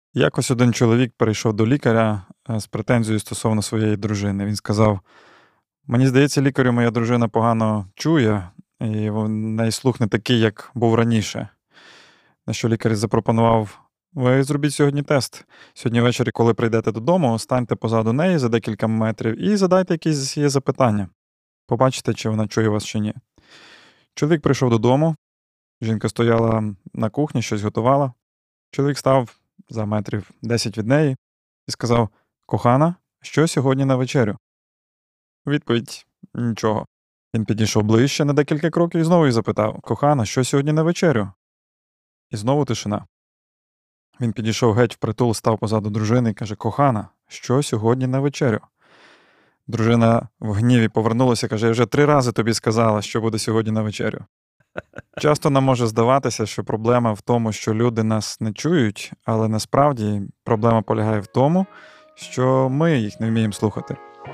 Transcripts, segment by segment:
Якось один чоловік прийшов до лікаря з претензією стосовно своєї дружини. Він сказав: "Мені здається, лікарю, моя дружина погано чує, і в неї слух не такий, як був раніше". На що лікар запропонував: "Ви зробіть сьогодні тест. Сьогодні ввечері, коли прийдете додому, станьте позаду неї за декілька метрів і задайте якісь її запитання. Побачите, чи вона чує вас чи ні". Чоловік прийшов додому, жінка стояла на кухні, щось готувала. Чоловік став за метрів 10 від неї і сказав: "Кохана, що сьогодні на вечерю?" Відповідь: "Нічого". Він підійшов ближче на декілька кроків і знову її запитав: "Кохана, що сьогодні на вечерю?" І знову тишина. Він підійшов геть впритул, став позаду дружини і каже: "Кохана, що сьогодні на вечерю?" Дружина в гніві повернулася і каже: "Я вже 3 рази тобі сказала, що буде сьогодні на вечерю". Часто нам може здаватися, що проблема в тому, що люди нас не чують, але насправді проблема полягає в тому, що ми їх не вміємо слухати.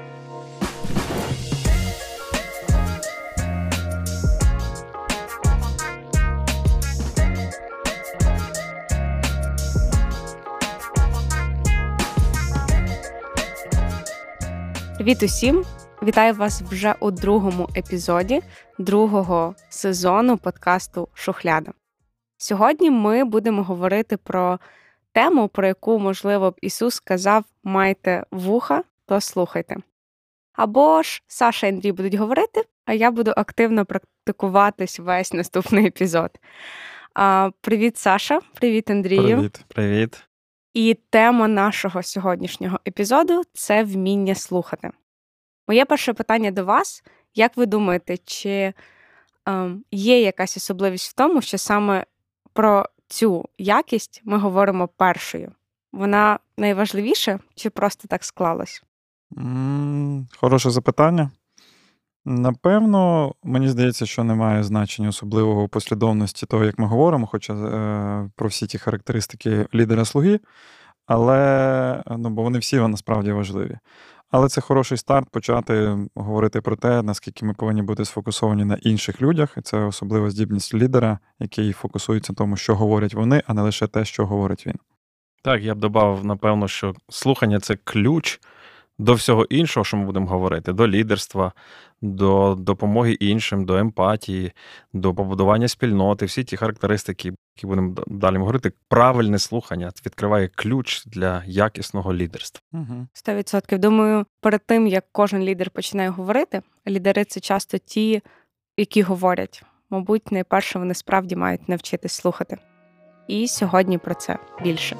Привіт усім! Вітаю вас вже у другому епізоді другого сезону подкасту «Шухляда». Сьогодні ми будемо говорити про тему, про яку, можливо, б Ісус сказав: «Майте вуха, то слухайте». Або ж Саша і Андрій будуть говорити, а я буду активно практикуватись весь наступний епізод. Привіт, Саша! Привіт, Андрію! Привіт! І тема нашого сьогоднішнього епізоду – це вміння слухати. Моє перше питання до вас. Як ви думаєте, чи є якась особливість в тому, що саме про цю якість ми говоримо першою? Вона найважливіша чи просто так склалось? Хороше запитання. Напевно, мені здається, що немає значення особливого у послідовності того, як ми говоримо, хоча про всі ті характеристики лідера-слуги, але, бо вони всі насправді важливі. Але це хороший старт почати говорити про те, наскільки ми повинні бути сфокусовані на інших людях, і це особлива здібність лідера, який фокусується на тому, що говорять вони, а не лише те, що говорить він. Так, я б додав, напевно, що слухання – це ключ до всього іншого, що ми будемо говорити, до лідерства, до допомоги іншим, до емпатії, до побудування спільноти, всі ті характеристики, які будемо далі говорити. Правильне слухання відкриває ключ для якісного лідерства. 100%. Думаю, перед тим, як кожен лідер починає говорити, лідери – це часто ті, які говорять. Мабуть, найперше вони справді мають навчитись слухати. І сьогодні про це більше.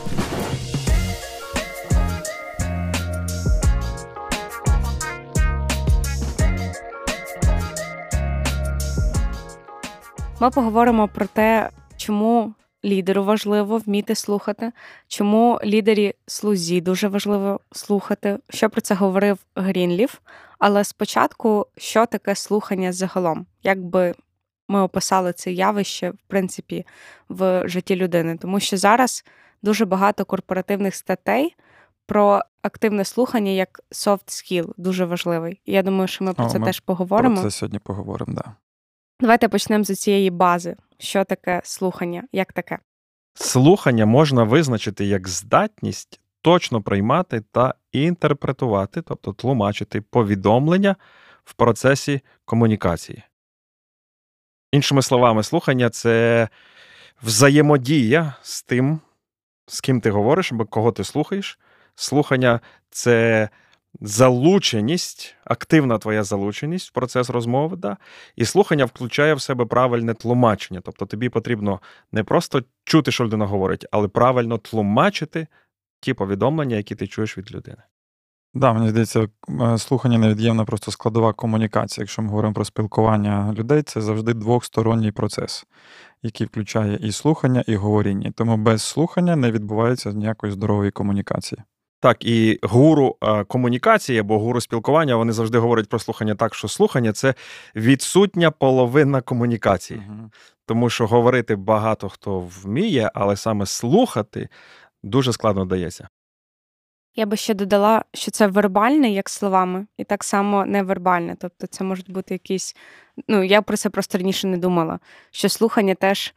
Ми поговоримо про те, чому лідеру важливо вміти слухати, чому лідері-слузі дуже важливо слухати, що про це говорив Грінліф. Але спочатку, що таке слухання загалом? Як би ми описали це явище, в принципі, в житті людини? Тому що зараз дуже багато корпоративних статей про активне слухання як soft skill, дуже важливий. І я думаю, що ми про це теж поговоримо. Про це сьогодні поговоримо, так. Давайте почнемо з цієї бази. Що таке слухання? Як таке? Слухання можна визначити як здатність точно приймати та інтерпретувати, тобто тлумачити повідомлення в процесі комунікації. Іншими словами, слухання – це взаємодія з тим, з ким ти говориш, або кого ти слухаєш. Слухання – це залученість, активна твоя залученість в процес розмови, да? І слухання включає в себе правильне тлумачення. Тобто тобі потрібно не просто чути, що людина говорить, але правильно тлумачити ті повідомлення, які ти чуєш від людини. Так, мені здається, слухання невід'ємна просто складова комунікації. Якщо ми говоримо про спілкування людей, це завжди двосторонній процес, який включає і слухання, і говоріння. Тому без слухання не відбувається ніякої здорової комунікації. Так, і гуру комунікації або гуру спілкування, вони завжди говорять про слухання так, що слухання – це відсутня половина комунікації. Тому що говорити багато хто вміє, але саме слухати дуже складно дається. Я би ще додала, що це вербальне, як словами, і так само невербальне. Тобто це можуть бути якісь... я про це просто раніше не думала, що слухання теж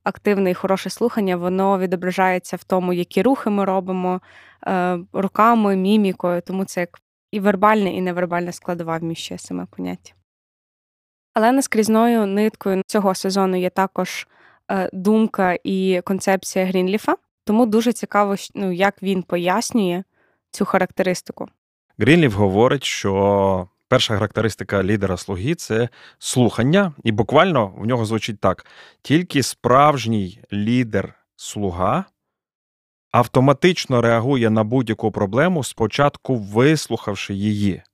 активне і хороше слухання, воно відображається в тому, які рухи ми робимо руками, мімікою, тому це як і вербальна, і невербальна складова вміщує саме поняття. Але наскрізною ниткою цього сезону є також думка і концепція Грінліфа, тому дуже цікаво, як він пояснює цю характеристику. Грінліф говорить, що перша характеристика лідера-слуги – це слухання, і буквально в нього звучить так. Тільки справжній лідер-слуга автоматично реагує на будь-яку проблему, спочатку вислухавши її.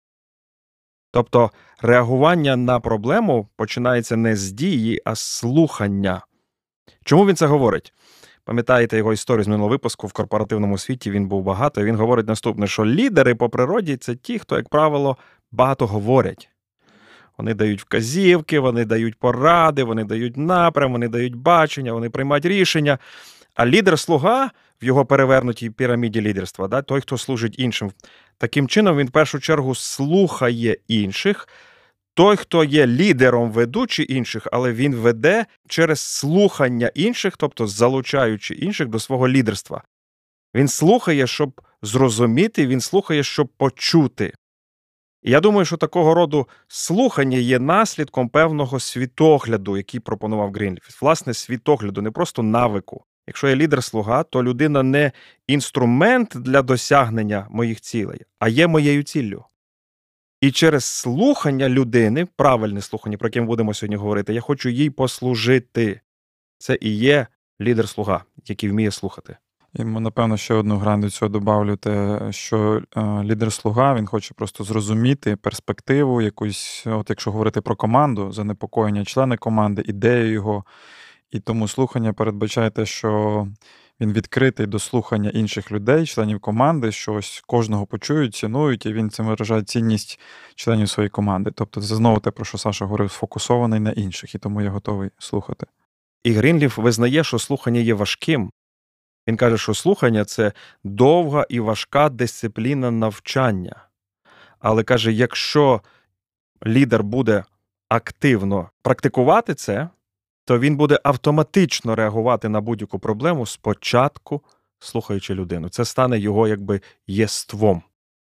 Тобто реагування на проблему починається не з дії, а з слухання. Чому він це говорить? Пам'ятаєте його історію з минулого випуску, в корпоративному світі він був багато, і він говорить наступне, що лідери по природі – це ті, хто, як правило, багато говорять. Вони дають вказівки, вони дають поради, вони дають напрям, вони дають бачення, вони приймають рішення. А лідер-слуга в його перевернутій піраміді лідерства, той, хто служить іншим, таким чином він в першу чергу слухає інших. Той, хто є лідером, ведучи інших, але він веде через слухання інших, тобто залучаючи інших до свого лідерства. Він слухає, щоб зрозуміти, він слухає, щоб почути. І я думаю, що такого роду слухання є наслідком певного світогляду, який пропонував Грінліф. Власне, світогляду, не просто навику. Якщо я лідер-слуга, то людина не інструмент для досягнення моїх цілей, а є моєю ціллю. І через слухання людини, правильне слухання, про яке ми будемо сьогодні говорити, я хочу їй послужити. Це і є лідер-слуга, який вміє слухати. І, напевно, ще одну грань до цього добавлю, те, що лідер-слуга, він хоче просто зрозуміти перспективу якусь, от якщо говорити про команду, занепокоєння члени команди, ідею його. І тому слухання передбачає те, що він відкритий до слухання інших людей, членів команди, що ось кожного почують, цінують, і він цим виражає цінність членів своєї команди. Тобто це знову те, про що Саша говорив, сфокусований на інших, і тому я готовий слухати. І Грінліф визнає, що слухання є важким. Він каже, що слухання – це довга і важка дисципліна навчання. Але каже, якщо лідер буде активно практикувати це, то він буде автоматично реагувати на будь-яку проблему спочатку, слухаючи людину. Це стане його якби єством.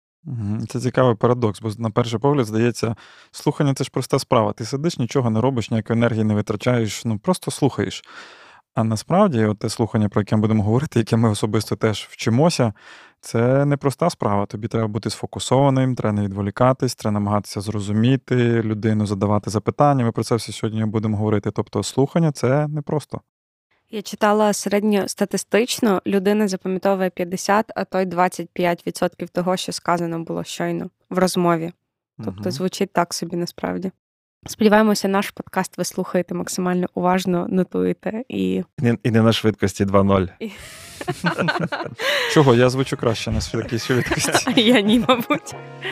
Це цікавий парадокс, бо на перший погляд, здається, слухання – це ж проста справа. Ти сидиш, нічого не робиш, ніякої енергії не витрачаєш, просто слухаєш. А насправді, от те слухання, про яке ми будемо говорити, яке ми особисто теж вчимося, це не проста справа. Тобі треба бути сфокусованим, треба не відволікатись, треба намагатися зрозуміти людину, задавати запитання. Ми про це все сьогодні будемо говорити. Тобто слухання – це непросто. Я читала середньостатистично, людина запам'ятовує 50, а то й 25% того, що сказано було щойно в розмові. Тобто звучить так собі насправді. Сподіваємося, наш подкаст ви слухаєте максимально уважно, нотуєте і не на швидкості 2.0. Чого? Я звучу краще на такій швидкості. Я ні, мабуть.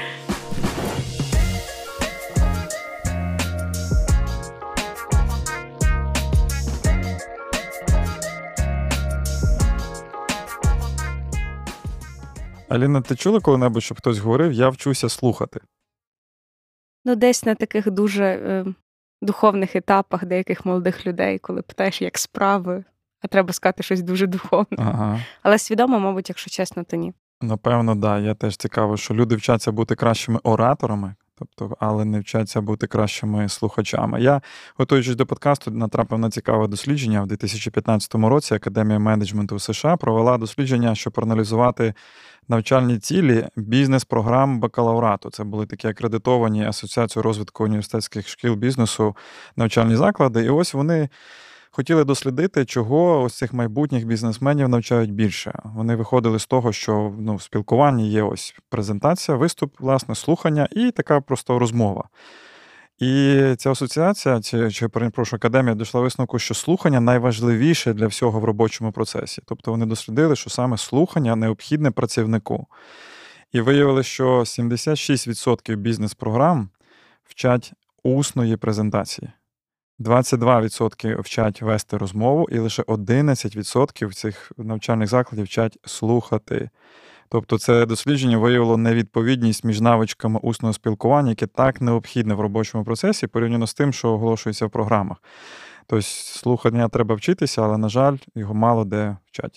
Аліна, ти чула коли-небудь, щоб хтось говорив, я вчуся слухати? Десь на таких дуже духовних етапах деяких молодих людей, коли питаєш, як справи, а треба сказати щось дуже духовне. Ага. Але свідомо, мабуть, якщо чесно, то ні. Напевно, да. Я теж цікаво, що люди вчаться бути кращими ораторами, але не вчаться бути кращими слухачами. Я, готуючись до подкасту, натрапив на цікаве дослідження. В 2015 році Академія менеджменту в США провела дослідження, щоб проаналізувати навчальні цілі бізнес-програм бакалаврату. Це були такі акредитовані Асоціацією розвитку університетських шкіл бізнесу навчальні заклади. І ось вони хотіли дослідити, чого ось цих майбутніх бізнесменів навчають більше. Вони виходили з того, що в спілкуванні є ось презентація, виступ, власне, слухання і така просто розмова. І ця асоціація, академія дійшла висновку, що слухання найважливіше для всього в робочому процесі. Тобто вони дослідили, що саме слухання необхідне працівнику. І виявили, що 76% бізнес-програм вчать усної презентації. 22% вчать вести розмову, і лише 11% цих навчальних закладів вчать слухати. Тобто це дослідження виявило невідповідність між навичками усного спілкування, яке так необхідне в робочому процесі, порівняно з тим, що оголошується в програмах. Тобто слухання треба вчитися, але, на жаль, його мало де вчать.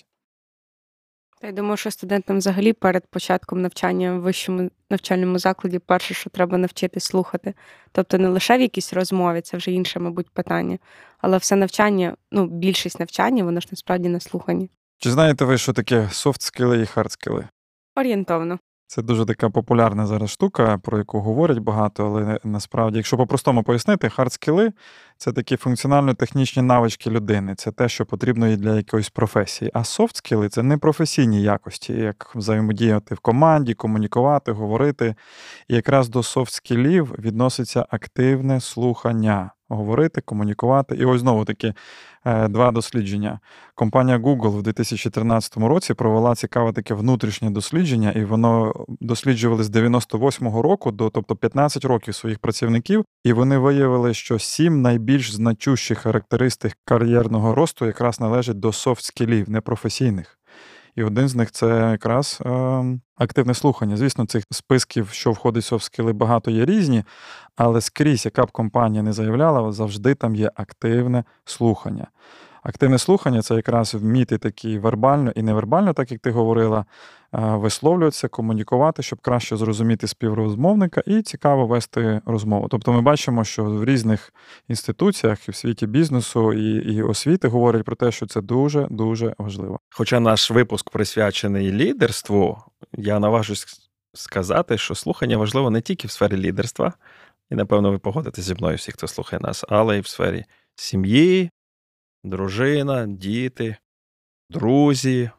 Я думаю, що студентам взагалі перед початком навчання в вищому навчальному закладі перше, що треба навчитись слухати. Тобто не лише в якійсь розмові, це вже інше, мабуть, питання, але все навчання, більшість навчання, воно ж насправді на слуханні. Чи знаєте ви, що таке софт-скіли і хард-скіли? Орієнтовно. Це дуже така популярна зараз штука, про яку говорять багато, але насправді, якщо по-простому пояснити, хард-скіли – це такі функціонально-технічні навички людини, це те, що потрібно їй для якоїсь професії. А софт-скіли – це непрофесійні якості, як взаємодіяти в команді, комунікувати, говорити. І якраз до софт-скілів відноситься активне слухання. Говорити, комунікувати. І ось знову-таки два дослідження. Компанія Google в 2013 році провела цікаве таке внутрішнє дослідження, і воно досліджували з 98-го року тобто 15 років своїх працівників, і вони виявили, що 7 найбільш значущих характеристик кар'єрного росту якраз належать до софт-скілів, непрофесійних. І один з них – це якраз активне слухання. Звісно, цих списків, що входить в софт-скіли, багато є різні, але скрізь, яка б компанія не заявляла, завжди там є активне слухання. Активне слухання – це якраз вміти такі вербально і невербально, так як ти говорила, висловлюватися, комунікувати, щоб краще зрозуміти співрозмовника і цікаво вести розмову. Тобто ми бачимо, що в різних інституціях і в світі бізнесу, і освіти говорять про те, що це дуже-дуже важливо. Хоча наш випуск присвячений лідерству, я наважусь сказати, що слухання важливо не тільки в сфері лідерства, і, напевно, ви погодитесь зі мною всі, хто слухає нас, але й в сфері сім'ї, дружина, діти, друзі,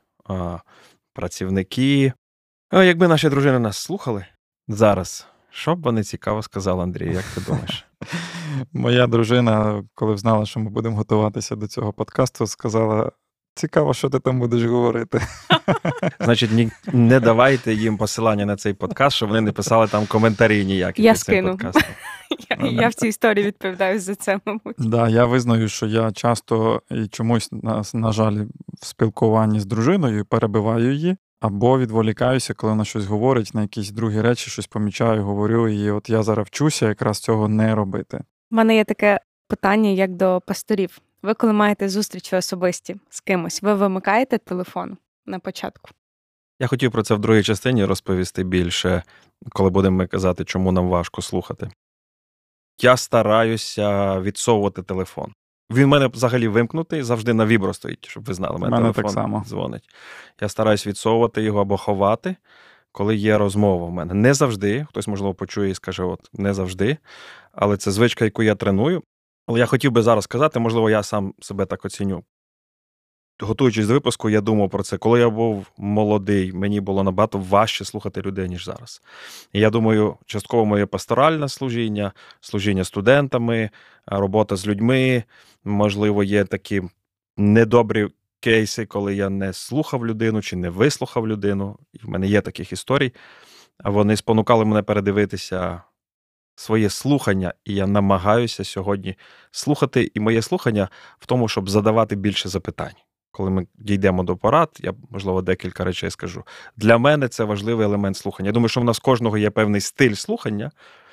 працівники. Якби наші дружини нас слухали зараз, що б вони цікаво сказали, Андрій, як ти думаєш? Моя дружина, коли знала, що ми будемо готуватися до цього подкасту, сказала: цікаво, що ти там будеш говорити. Значить, не давайте їм посилання на цей подкаст, щоб вони не писали там коментарі ніякі. Я під цим скину. подкастом. Я в цій історії відповідаю за це, мабуть. Да, я визнаю, що я часто і чомусь, на жаль, в спілкуванні з дружиною перебиваю її, або відволікаюся, коли вона щось говорить, на якісь другі речі, щось помічаю, говорю, і от я зараз вчуся якраз цього не робити. У мене є таке питання, як до пасторів. Ви, коли маєте зустрічі особисті з кимось, ви вимикаєте телефон на початку? Я хотів про це в другій частині розповісти більше, коли будемо казати, чому нам важко слухати. Я стараюся відсовувати телефон. Він в мене взагалі вимкнутий, завжди на вібро стоїть, щоб ви знали. У мене телефон так само дзвонить. Я стараюсь відсовувати його або ховати, коли є розмова в мене. Не завжди, хтось, можливо, почує і скаже, от, не завжди, але це звичка, яку я треную. Але я хотів би зараз сказати, можливо, я сам себе так оціню. Готуючись до випуску, я думав про це. Коли я був молодий, мені було набагато важче слухати людей, ніж зараз. І я думаю, частково моє пасторальне служіння, служіння студентами, робота з людьми, можливо, є такі недобрі кейси, коли я не слухав людину чи не вислухав людину. І в мене є таких історій. А вони спонукали мене передивитися своє слухання, і я намагаюся сьогодні слухати. І моє слухання в тому, щоб задавати більше запитань. Коли ми дійдемо до порад, я, можливо, декілька речей скажу. Для мене це важливий елемент слухання. Я думаю, що в нас кожного є певний стиль слухання,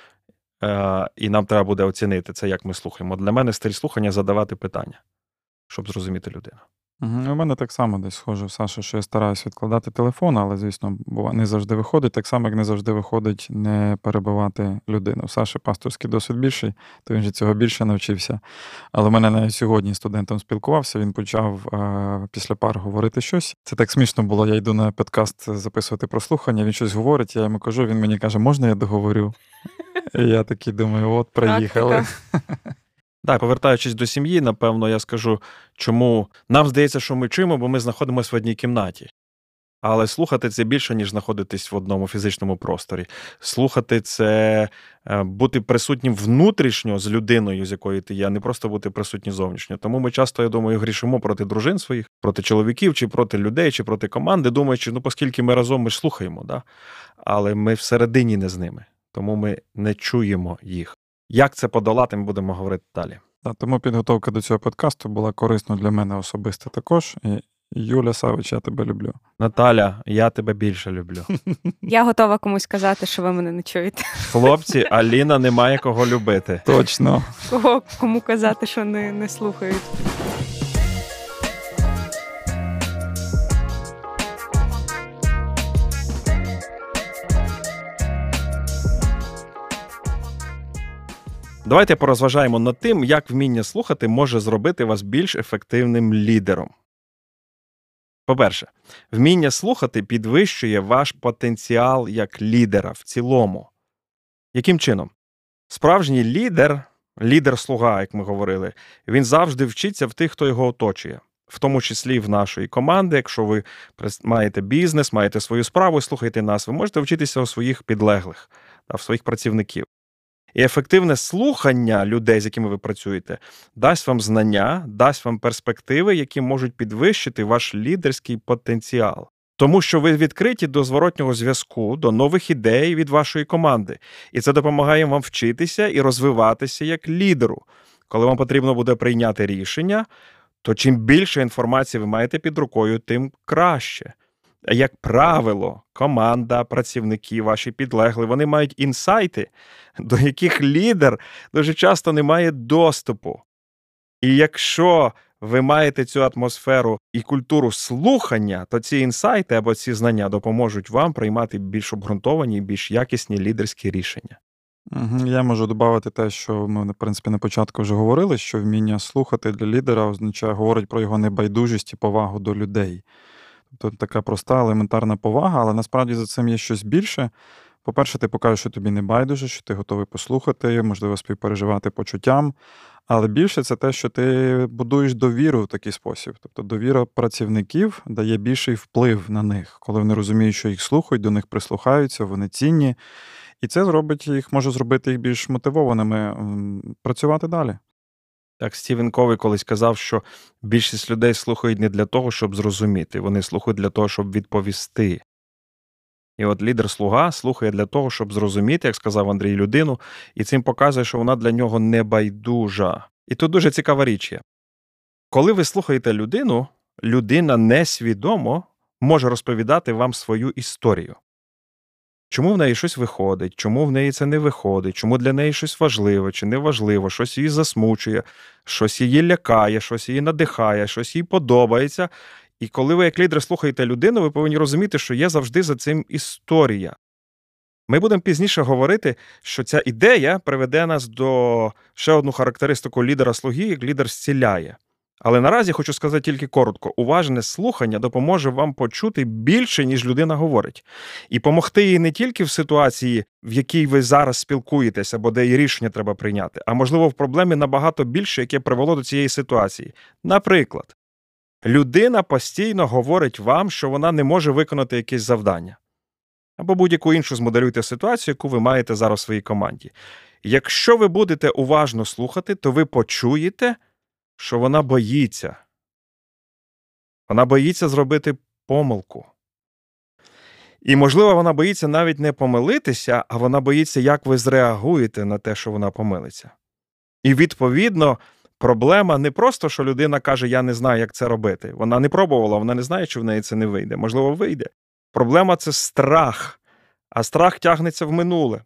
і нам треба буде оцінити це, як ми слухаємо. Для мене стиль слухання – задавати питання, щоб зрозуміти людину. У мене так само десь схоже, Саша, що я стараюся відкладати телефон, але, звісно, не завжди виходить. Так само, як не завжди виходить не перебивати людину. У Саші пасторський досвід більший, то він же цього більше навчився. Але в мене навіть сьогодні студентом спілкувався, він почав після пар говорити щось. Це так смішно було, я йду на подкаст записувати про слухання, він щось говорить, я йому кажу, він мені каже, можна я договорю? І я такий думаю, от, приїхали. Так, повертаючись до сім'ї, напевно, я скажу, чому нам здається, що ми чуємо, бо ми знаходимося в одній кімнаті. Але слухати – це більше, ніж знаходитись в одному фізичному просторі. Слухати – це бути присутнім внутрішньо з людиною, з якою ти є, а не просто бути присутнім зовнішньо. Тому ми часто, я думаю, грішимо проти дружин своїх, проти чоловіків, чи проти людей, чи проти команди, думаючи, оскільки ми разом, ми ж слухаємо, да? Але ми всередині не з ними, тому ми не чуємо їх. Як це подолати, ми будемо говорити далі. Тому підготовка до цього подкасту була корисною для мене особисто також. І Юля Савич, я тебе люблю. Наталя, я тебе більше люблю. Я готова комусь сказати, що ви мене не чуєте. Хлопці, Аліна не має кого любити. Точно. Кому казати, що не слухають. Давайте порозважаємо над тим, як вміння слухати може зробити вас більш ефективним лідером. По-перше, вміння слухати підвищує ваш потенціал як лідера в цілому. Яким чином? Справжній лідер-слуга, як ми говорили, він завжди вчиться в тих, хто його оточує. В тому числі в нашої команди, якщо ви маєте бізнес, маєте свою справу і слухаєте нас, ви можете вчитися у своїх підлеглих, в своїх працівників. І ефективне слухання людей, з якими ви працюєте, дасть вам знання, дасть вам перспективи, які можуть підвищити ваш лідерський потенціал. Тому що ви відкриті до зворотнього зв'язку, до нових ідей від вашої команди. І це допомагає вам вчитися і розвиватися як лідеру. Коли вам потрібно буде прийняти рішення, то чим більше інформації ви маєте під рукою, тим краще. Як правило, команда, працівники, ваші підлегли, вони мають інсайти, до яких лідер дуже часто не має доступу. І якщо ви маєте цю атмосферу і культуру слухання, то ці інсайти або ці знання допоможуть вам приймати більш обґрунтовані і більш якісні лідерські рішення. Я можу додати те, що ми, в принципі, на початку вже говорили, що вміння слухати для лідера говорить про його небайдужість і повагу до людей. Тобто така проста, елементарна повага, але насправді за цим є щось більше. По-перше, ти покажеш, що тобі не байдуже, що ти готовий послухати, можливо, співпереживати почуттям. Але більше це те, що ти будуєш довіру в такий спосіб. Тобто довіра працівників дає більший вплив на них, коли вони розуміють, що їх слухають, до них прислухаються, вони цінні. І це може зробити їх більш мотивованими працювати далі. Так, Стівен Кові колись казав, що більшість людей слухають не для того, щоб зрозуміти, вони слухають для того, щоб відповісти. І от лідер-слуга слухає для того, щоб зрозуміти, як сказав Андрій, людину, і цим показує, що вона для нього не байдужа. І тут дуже цікава річ є. Коли ви слухаєте людину, людина несвідомо може розповідати вам свою історію. Чому в неї щось виходить, чому в неї це не виходить, чому для неї щось важливе чи неважливо, щось її засмучує, щось її лякає, щось її надихає, щось їй подобається. І коли ви як лідер слухаєте людину, ви повинні розуміти, що є завжди за цим історія. Ми будемо пізніше говорити, що ця ідея приведе нас до ще одну характеристику лідера-слуги, як лідер зціляє. Але наразі хочу сказати тільки коротко. Уважне слухання допоможе вам почути більше, ніж людина говорить. І помогти їй не тільки в ситуації, в якій ви зараз спілкуєтесь, або де її рішення треба прийняти, а можливо в проблемі набагато більше, яке привело до цієї ситуації. Наприклад, людина постійно говорить вам, що вона не може виконати якесь завдання. Або будь-яку іншу змоделюйте ситуацію, яку ви маєте зараз в своїй команді. Якщо ви будете уважно слухати, то ви почуєте, що вона боїться. Вона боїться зробити помилку. І, можливо, вона боїться навіть не помилитися, а вона боїться, як ви зреагуєте на те, що вона помилиться. І, відповідно, проблема не просто, що людина каже, я не знаю, як це робити. Вона не пробувала, вона не знає, що в неї це не вийде. Можливо, вийде. Проблема – це страх. А страх тягнеться в минуле.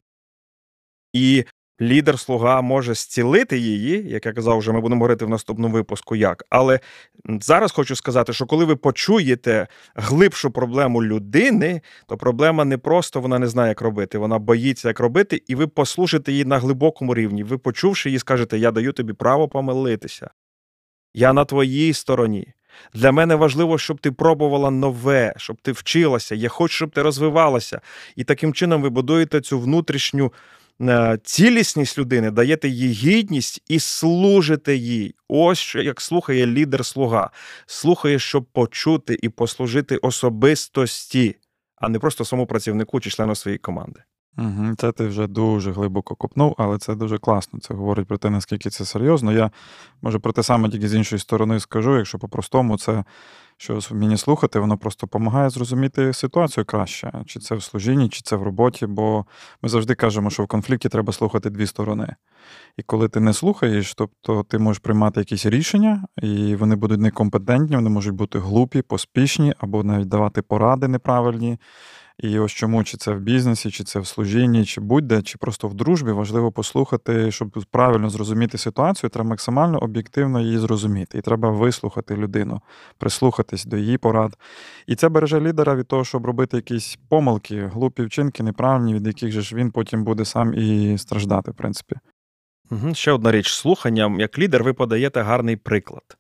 І лідер-слуга може зцілити її, як я казав, вже ми будемо говорити в наступному випуску як. Але зараз хочу сказати, що коли ви почуєте глибшу проблему людини, то проблема не просто вона не знає, як робити, вона боїться, як робити, і ви послухаєте її на глибокому рівні. Ви, почувши її, скажете, я даю тобі право помилитися. Я на твоїй стороні. Для мене важливо, щоб ти пробувала нове, щоб ти вчилася, я хочу, щоб ти розвивалася. І таким чином ви будуєте цю внутрішню цілісність людини, даєте їй гідність і служите їй. Ось як слухає лідер-слуга. Слухає, щоб почути і послужити особистості, а не просто самому працівнику чи члену своєї команди. Це ти вже дуже глибоко копнув, але це дуже класно. Це говорить про те, наскільки це серйозно. Я, може, про те саме тільки з іншої сторони скажу, якщо по-простому, це що вміння слухати, воно просто допомагає зрозуміти ситуацію краще, чи це в служінні, чи це в роботі, бо ми завжди кажемо, що в конфлікті треба слухати дві сторони. І коли ти не слухаєш, тобто ти можеш приймати якісь рішення, і вони будуть некомпетентні, вони можуть бути глупі, поспішні, або навіть давати поради неправильні. І ось чому, чи це в бізнесі, чи це в служінні, чи будь-де, чи просто в дружбі, важливо послухати, щоб правильно зрозуміти ситуацію, треба максимально об'єктивно її зрозуміти. І треба вислухати людину, прислухатись до її порад. І це береже лідера від того, щоб робити якісь помилки, глупі вчинки, неправильні, від яких же ж він потім буде сам і страждати, в принципі. Ще одна річ. Слуханням, як лідер, ви подаєте гарний приклад.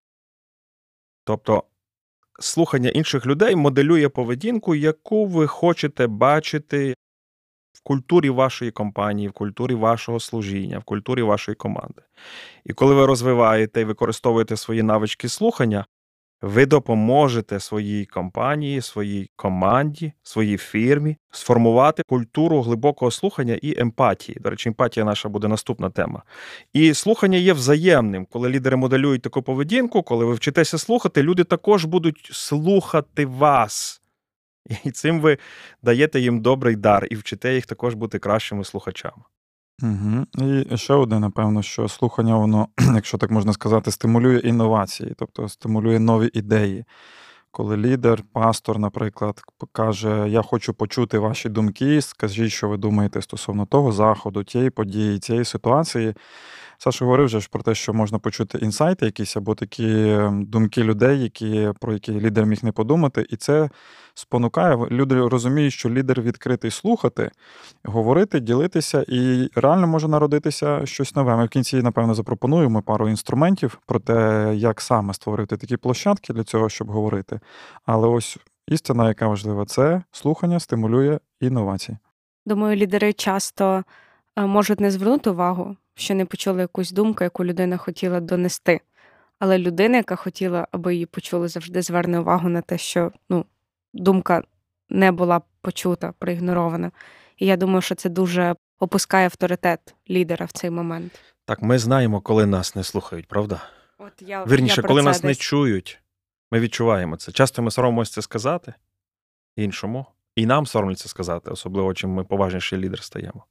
Тобто, слухання інших людей моделює поведінку, яку ви хочете бачити в культурі вашої компанії, в культурі вашого служіння, в культурі вашої команди. І коли ви розвиваєте і використовуєте свої навички слухання, ви допоможете своїй компанії, своїй команді, своїй фірмі сформувати культуру глибокого слухання і емпатії. До речі, емпатія наша буде наступна тема. І слухання є взаємним. Коли лідери моделюють таку поведінку, коли ви вчитеся слухати, люди також будуть слухати вас. І цим ви даєте їм добрий дар і вчите їх також бути кращими слухачами. Угу. І ще одне, напевно, що слухання, воно, якщо так можна сказати, стимулює інновації, тобто стимулює нові ідеї. Коли лідер, пастор, наприклад, каже, я хочу почути ваші думки, скажіть, що ви думаєте стосовно того заходу, тієї події, цієї ситуації. Саша говорив вже ж про те, що можна почути інсайти якісь або такі думки людей, про які лідер міг не подумати, і це спонукає. Люди розуміють, що лідер відкритий слухати, говорити, ділитися, і реально може народитися щось нове. Ми в кінці, напевно, запропонуємо пару інструментів про те, як саме створити такі площадки для цього, щоб говорити. Але ось істина, яка важлива, це слухання стимулює інновації. Думаю, лідери часто можуть не звернути увагу, що не почули якусь думку, яку людина хотіла донести. Але людина, яка хотіла, аби її почули, завжди зверне увагу на те, що думка не була почута, проігнорована. І я думаю, що це дуже опускає авторитет лідера в цей момент. Так, ми знаємо, коли нас не слухають, правда? Вірніше, коли нас не чують, ми відчуваємо це. Часто ми соромимося це сказати іншому, і нам соромляться сказати, особливо, чим ми поважніший лідер стаємо.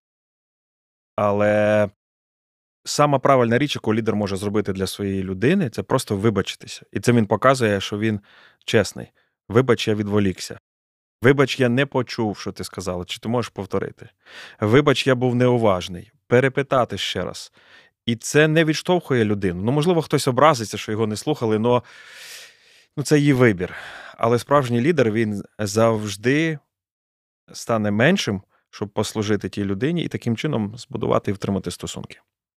Але сама правильна річ, яку лідер може зробити для своєї людини, це просто вибачитися. І це він показує, що він чесний. Вибач, я відволікся. Вибач, я не почув, що ти сказала, чи ти можеш повторити. Вибач, я був неуважний. Перепитати ще раз. І це не відштовхує людину. Можливо, хтось образиться, що його не слухали, але це її вибір. Але справжній лідер, він завжди стане меншим, щоб послужити тій людині і таким чином збудувати і втримати стосунки.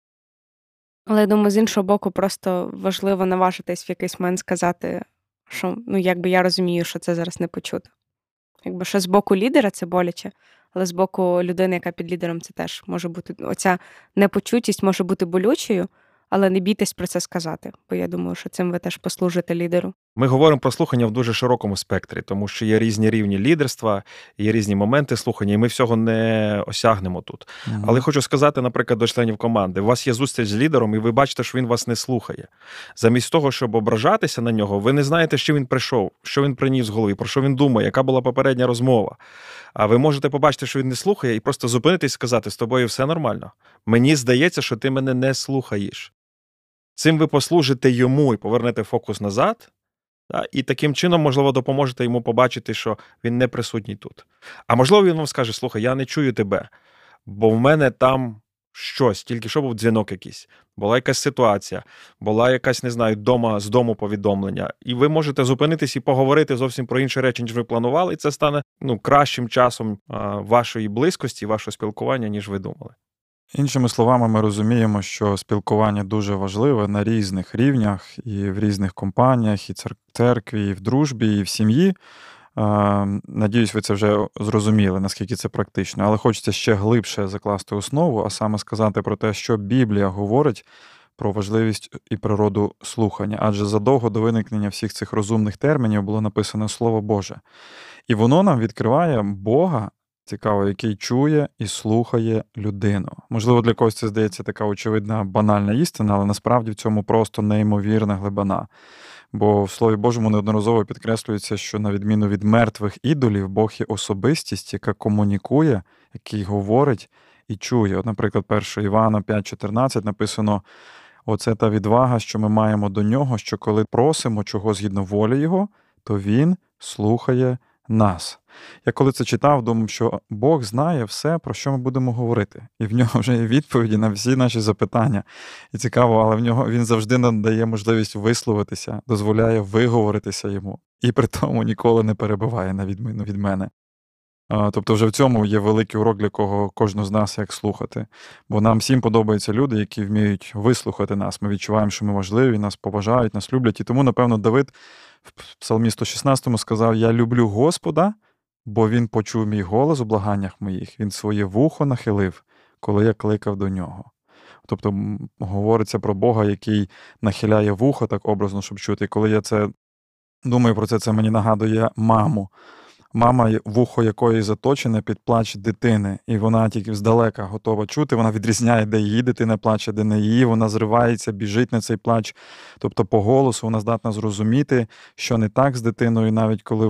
Але я думаю, з іншого боку, просто важливо наважитись в якийсь момент сказати, що якби я розумію, що це зараз не почуто. Якби що з боку лідера це боляче, але з боку людини, яка під лідером, це теж може бути, оця непочутість може бути болючою, але не бійтесь про це сказати, бо я думаю, що цим ви теж послужите лідеру. Ми говоримо про слухання в дуже широкому спектрі, тому що є різні рівні лідерства, є різні моменти слухання, і ми всього не осягнемо тут. Але хочу сказати, наприклад, до членів команди, у вас є зустріч з лідером, і ви бачите, що він вас не слухає. Замість того, щоб ображатися на нього, ви не знаєте, що він прийшов, що він приніс в голові, про що він думає, яка була попередня розмова. А ви можете побачити, що він не слухає, і просто зупинитись і сказати, з тобою все нормально. Мені здається, що ти мене не слухаєш. Цим ви послужите йому і повернете фокус назад, і таким чином, можливо, допоможете йому побачити, що він не присутній тут. А можливо, він вам скаже, слухай, я не чую тебе, бо в мене там щось, тільки що був дзвінок якийсь, була якась ситуація, була якась, не знаю, з дому повідомлення. І ви можете зупинитись і поговорити зовсім про інші речі, ніж ви планували, і це стане кращим часом вашої близькості, вашого спілкування, ніж ви думали. Іншими словами, ми розуміємо, що спілкування дуже важливе на різних рівнях, і в різних компаніях, і в церкві, і в дружбі, і в сім'ї. Надіюсь, ви це вже зрозуміли, наскільки це практично. Але хочеться ще глибше закласти основу, а саме сказати про те, що Біблія говорить про важливість і природу слухання. Адже задовго до виникнення всіх цих розумних термінів було написано Слово Боже. І воно нам відкриває Бога, цікаво, який чує і слухає людину. Можливо, для когось це здається така очевидна банальна істина, але насправді в цьому просто неймовірна глибина. Бо в Слові Божому неодноразово підкреслюється, що на відміну від мертвих ідолів, Бог є особистість, яка комунікує, який говорить і чує. От, наприклад, 1 Івана 5,14 написано: «Оце та відвага, що ми маємо до нього, що коли просимо чого згідно волі Його, то Він слухає нас». Я коли це читав, думав, що Бог знає все, про що ми будемо говорити. І в нього вже є відповіді на всі наші запитання. І цікаво, але він завжди нам дає можливість висловитися, дозволяє виговоритися йому. І при тому ніколи не перебиває, на відміну від мене. Тобто вже в цьому є великий урок для кожного з нас, як слухати. Бо нам всім подобаються люди, які вміють вислухати нас. Ми відчуваємо, що ми важливі, нас поважають, нас люблять. І тому, напевно, Давид в Псалмі 116 сказав: «Я люблю Господа, бо Він почув мій голос у благаннях моїх. Він своє вухо нахилив, коли я кликав до нього». Тобто говориться про Бога, який нахиляє вухо так образно, щоб чути. І коли я це думаю про це мені нагадує маму. Мама, вухо якої заточене під плач дитини, і вона тільки здалека готова чути, вона відрізняє, де її дитина плаче, де не її, вона зривається, біжить на цей плач. Тобто по голосу вона здатна зрозуміти, що не так з дитиною, навіть коли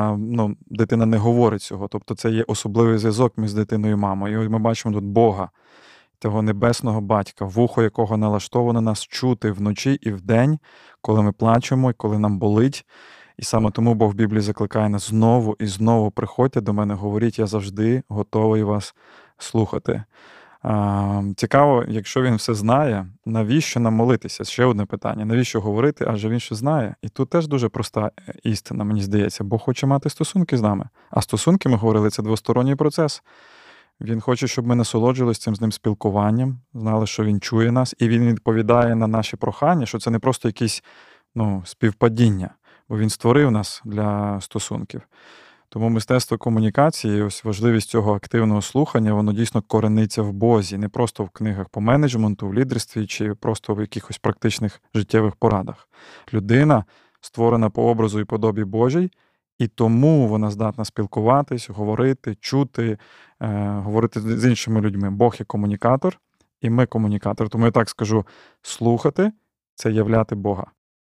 дитина не говорить цього. Тобто це є особливий зв'язок між дитиною і мамою. І ми бачимо тут Бога, того небесного батька, вухо якого налаштовано нас чути вночі і вдень, коли ми плачемо, і коли нам болить. І саме тому Бог в Біблії закликає нас знову і знову: приходьте до мене, говоріть, я завжди готовий вас слухати. Цікаво, якщо він все знає, навіщо нам молитися? Ще одне питання. Навіщо говорити? Адже він ще знає. І тут теж дуже проста істина, мені здається. Бог хоче мати стосунки з нами. А стосунки, ми говорили, це двосторонній процес. Він хоче, щоб ми насолоджувалися цим з ним спілкуванням, знали, що він чує нас, і він відповідає на наші прохання, що це не просто якісь співпадіння, бо він створив нас для стосунків. Тому мистецтво комунікації, ось важливість цього активного слухання, воно дійсно корениться в Бозі, не просто в книгах по менеджменту, в лідерстві чи просто в якихось практичних життєвих порадах. Людина створена по образу і подобі Божій, і тому вона здатна спілкуватись, говорити, чути, говорити з іншими людьми. Бог є комунікатор, і ми комунікатор. Тому я так скажу: слухати – це являти Бога.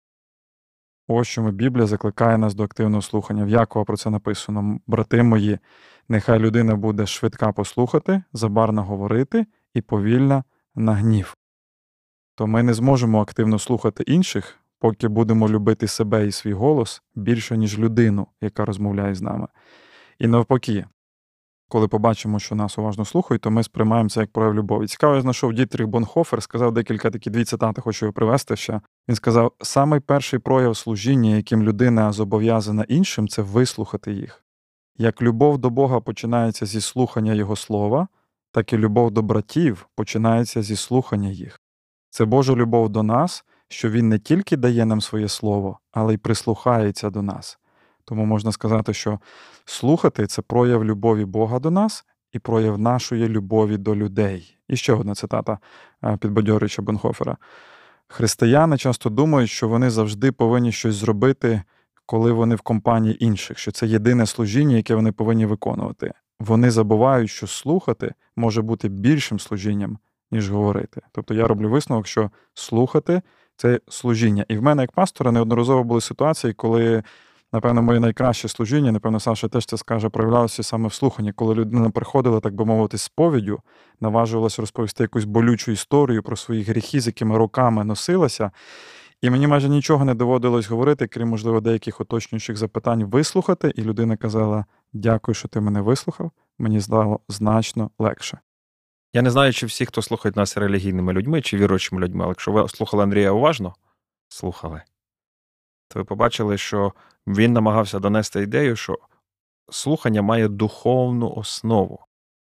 Ось чому Біблія закликає нас до активного слухання. В Якова про це написано: «Брати мої, нехай людина буде швидка послухати, забарна говорити і повільна на гнів». То ми не зможемо активно слухати інших, поки будемо любити себе і свій голос більше, ніж людину, яка розмовляє з нами. І навпаки, коли побачимо, що нас уважно слухають, то ми сприймаємо це як прояв любові. Цікаво, я знайшов Дітріх Бонхофер, сказав дві цитати, хочу його привести ще. Він сказав: «Самий перший прояв служіння, яким людина зобов'язана іншим, це вислухати їх. Як любов до Бога починається зі слухання Його слова, так і любов до братів починається зі слухання їх. Це Божа любов до нас, що Він не тільки дає нам своє слово, але й прислухається до нас». Тому можна сказати, що слухати – це прояв любові Бога до нас і прояв нашої любові до людей. І ще одна цитата підбадьорююча Бонхофера. «Християни часто думають, що вони завжди повинні щось зробити, коли вони в компанії інших, що це єдине служіння, яке вони повинні виконувати. Вони забувають, що слухати може бути більшим служінням, ніж говорити». Тобто я роблю висновок, що слухати – це служіння. І в мене, як пастора, неодноразово були ситуації, коли, напевно, моє найкраще служіння, напевно, Саша теж це скаже, проявлялося саме в слуханні, коли людина приходила, так би мовити, з сповіддю, наважувалася розповісти якусь болючу історію про свої гріхи, з якими роками носилася, і мені майже нічого не доводилось говорити, крім, можливо, деяких уточнюючих запитань, вислухати, і людина казала: «Дякую, що ти мене вислухав, мені стало значно легше». Я не знаю, чи всі, хто слухають нас, релігійними людьми чи віруючими людьми, але якщо ви слухали Андрія уважно, слухали, то ви побачили, що він намагався донести ідею, що слухання має духовну основу.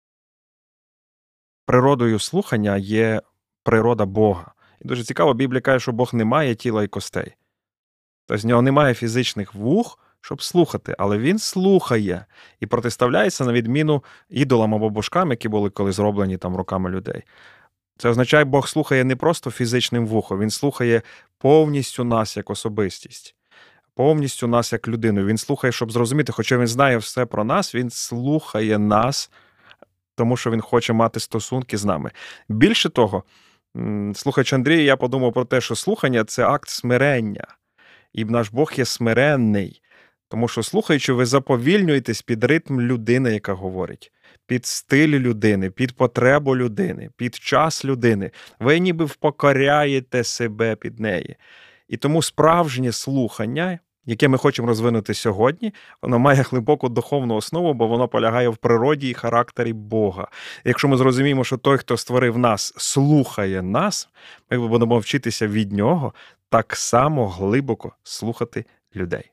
Природою слухання є природа Бога. І дуже цікаво, Біблія каже, що Бог не має тіла і костей. Тобто в нього немає фізичних вух, щоб слухати, але він слухає і протиставляється на відміну ідолам або божкам, які були коли зроблені там руками людей. Це означає, Бог слухає не просто фізичним вухом, він слухає повністю нас як особистість, повністю нас як людину. Він слухає, щоб зрозуміти, хоча він знає все про нас, він слухає нас, тому що він хоче мати стосунки з нами. Більше того, слухаючи Андрія, я подумав про те, що слухання – це акт смирення. і наш Бог є смиренний. Тому що, слухаючи, ви заповільнюєтесь під ритм людини, яка говорить, під стиль людини, під потребу людини, під час людини. Ви ніби впокоряєте себе під неї. І тому справжнє слухання, яке ми хочемо розвинути сьогодні, воно має глибоку духовну основу, бо воно полягає в природі і характері Бога. Якщо ми зрозуміємо, що той, хто створив нас, слухає нас, ми будемо вчитися від нього так само глибоко слухати людей.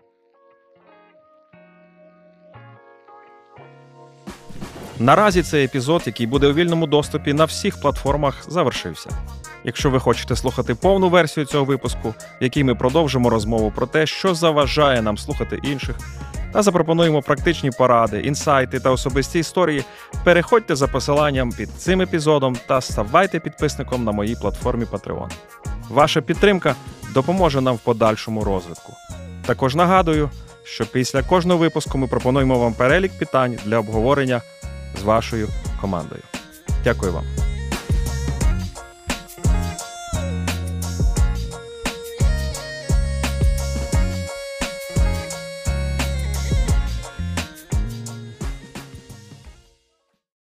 Наразі цей епізод, який буде у вільному доступі на всіх платформах, завершився. Якщо ви хочете слухати повну версію цього випуску, в якій ми продовжимо розмову про те, що заважає нам слухати інших, та запропонуємо практичні поради, інсайти та особисті історії, переходьте за посиланням під цим епізодом та ставайте підписником на моїй платформі Patreon. Ваша підтримка допоможе нам в подальшому розвитку. Також нагадую, що після кожного випуску ми пропонуємо вам перелік питань для обговорення з вашою командою. Дякую вам.